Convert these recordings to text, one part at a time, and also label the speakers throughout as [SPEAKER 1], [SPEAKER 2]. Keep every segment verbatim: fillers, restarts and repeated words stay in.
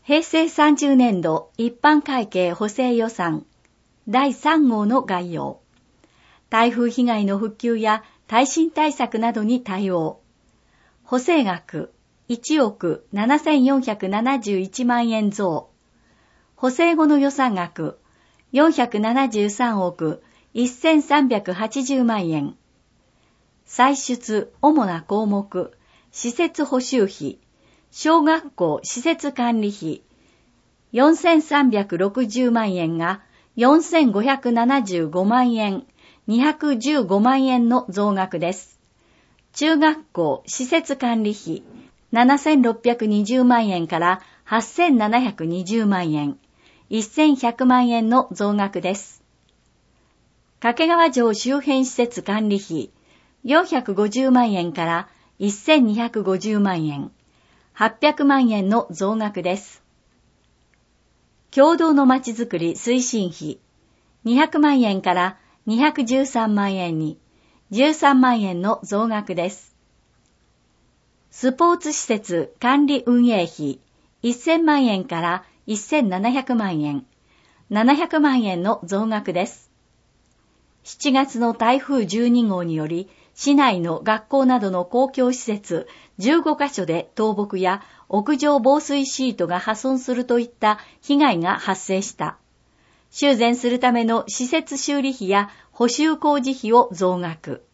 [SPEAKER 1] へいせいさんじゅうねんど一般会計補正予算だいさん号の概要。台風被害の復旧や耐震対策などに対応。補正額いちおくななせんよんひゃくななじゅういちまんえん増。補正後の予算額よんひゃくななじゅうさんおくせんさんびゃくはちじゅうまんえん。歳出主な項目、施設補修費、小学校施設管理費、よんせんさんびゃくろくじゅうまんえんがよんせんごひゃくななじゅうごまんえん、にひゃくじゅうごまんえんの増額です。中学校施設管理費、ななせんろっぴゃくにじゅうまんえんからはっせんななひゃくにじゅうまんえん、せんひゃくまんえんの増額です。掛川城周辺施設管理費、よんひゃくごじゅうまんえんからせんにひゃくごじゅうまんえん、はっぴゃくまんえんの増額です。共同のまちづくり推進費、にひゃくまんえんからにひゃくじゅうさんまんえんにじゅうさんまんえんの増額です。スポーツ施設管理運営費、せんまんえんからせんななひゃくまんえん、ななひゃくまんえんの増額です。しちがつの台風じゅうに号により、市内の学校などの公共施設じゅうごかしょで倒木や屋上防水シートが破損するといった被害が発生した。修繕するための施設修理費や補修工事費を増額。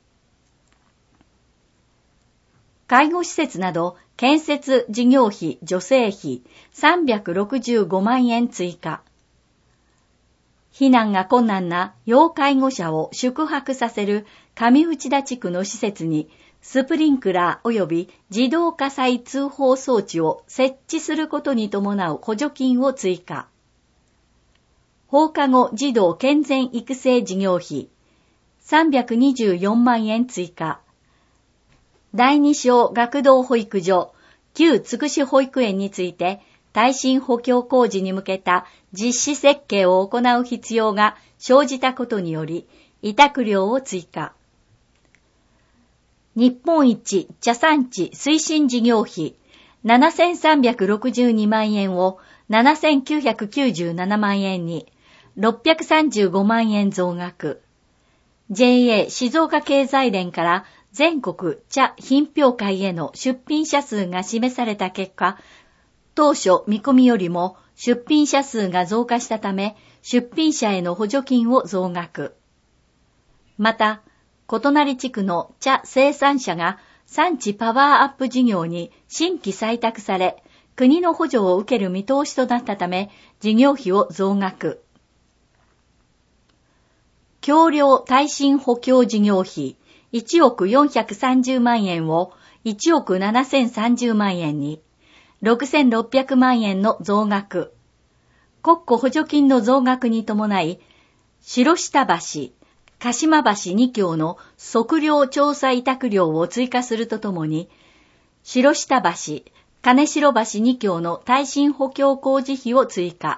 [SPEAKER 1] 介護施設など建設事業費助成費さんびゃくろくじゅうごまんえん追加。避難が困難な要介護者を宿泊させる上内田地区の施設にスプリンクラー及び自動火災通報装置を設置することに伴う補助金を追加。放課後児童健全育成事業費さんびゃくにじゅうよんまんえん追加。だいに小学童保育所、旧つくし保育園について耐震補強工事に向けた実施設計を行う必要が生じたことにより、委託料を追加。日本一茶産地推進事業費ななせんさんびゃくろくじゅうにまんえんをななせんきゅうひゃくきゅうじゅうななまんえんにろっぴゃくさんじゅうごまんえん増額。ジェーエー 静岡経済連から全国茶品評会への出品者数が示された結果、当初見込みよりも出品者数が増加したため、出品者への補助金を増額。また、異なり地区の茶生産者が産地パワーアップ事業に新規採択され、国の補助を受ける見通しとなったため、事業費を増額。橋梁耐震補強事業費いちおくよんひゃくさんじゅうまんえんをいちおくななせんさんじゅうまんえんに、ろくせんろっぴゃくまんえんの増額。国庫補助金の増額に伴い、白下橋、鹿島橋に橋の測量調査委託料を追加するとともに、白下橋、金城橋に橋の耐震補強工事費を追加。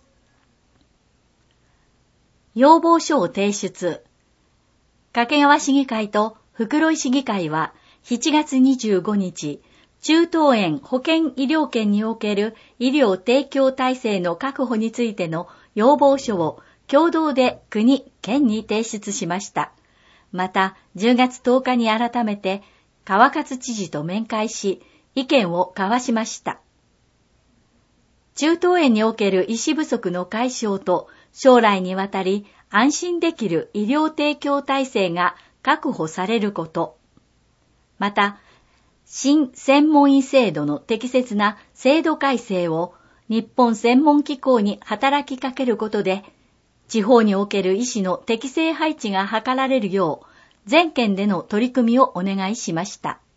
[SPEAKER 1] 要望書を提出。掛川市議会と袋井市議会はしちがつにじゅうごにち、中東園保健医療圏における医療提供体制の確保についての要望書を共同で国、県に提出しました。また、じゅうがつとおかに改めて川勝知事と面会し、意見を交わしました。中東園における医師不足の解消と、将来にわたり安心できる医療提供体制が確保されること。また、新専門医制度の適切な制度改正を日本専門機構に働きかけることで、地方における医師の適正配置が図られるよう、全県での取り組みをお願いしました。